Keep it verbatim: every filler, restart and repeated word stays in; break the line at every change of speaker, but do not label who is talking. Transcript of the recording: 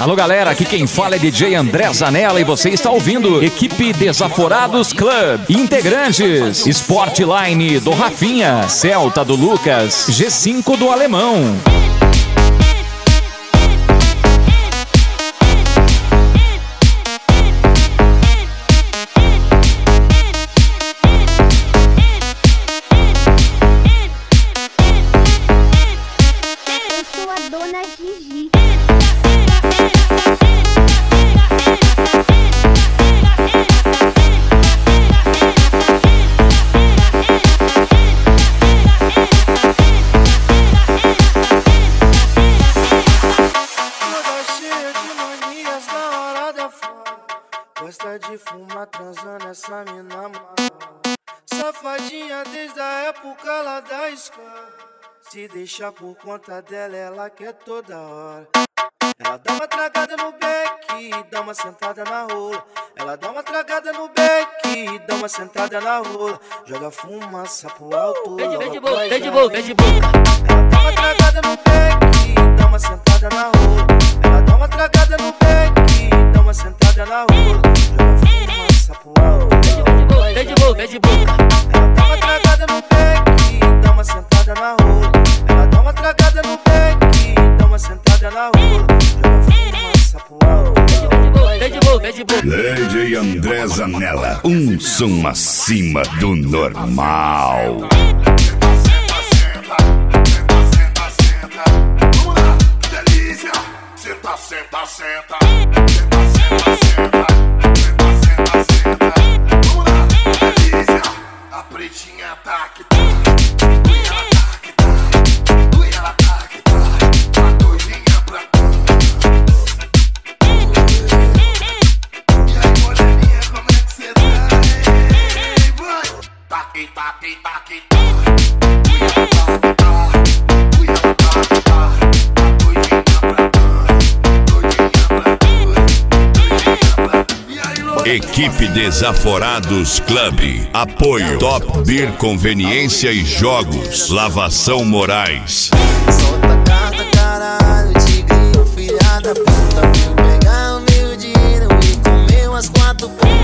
Alô galera, aqui quem fala é D J André Zanella e você está ouvindo Equipe Desaforados Club. Integrantes: Sportline do Rafinha, Celta do Lucas, G cinco do Alemão.
Gosta de fumar transando essa mina mala. Safadinha desde a época lá da escola. Se deixar por conta dela, ela quer toda hora. Ela dá uma tragada no beck, dá uma sentada na rola. Ela dá uma tragada no beck, dá uma sentada na rola. Joga fumaça pro alto.
Vem de boca, vem de boca, vem de boca.
Ela dá uma tragada no beck, dá uma sentada na rola. Ela dá uma tragada no beck, dá uma sentada na rola. Joga fumaça pro alto.
Vem de boca, vem de boca.
Ela dá uma tragada no beck, dá uma sentada na rola. Ela dá uma tragada no beck, dá uma sentada na rola. Joga fumaça pro alto.
Vem de boca, vem de boca.
D J André Zanella, um som acima do normal.
Senta, senta, senta, senta. Vamos lá, que delícia. Senta, senta, senta. Senta, senta, senta. Senta, senta, senta. Vamos lá, que delícia. A pretinha tá que tá. Ui, ela tá que tá. Ui, ela tá que tá. A doidinha pra cá. E aí, moreninha, como é que cê tá? Ei, vai. Tá que tá, que tá, que tá. Ui, ela tá que tá. Ui, ela tá que tá. A doidinha pra cá. Doidinha pra cá. Doidinha pra cá. E aí, louco?
Equipe Desaforados Club. Apoio Top Beer Conveniência e Jogos. Lavação Moraes.
Solta a carta, caralho, tigrinho, filha da puta. Vem pegar o meu dinheiro e comer umas quatro putas.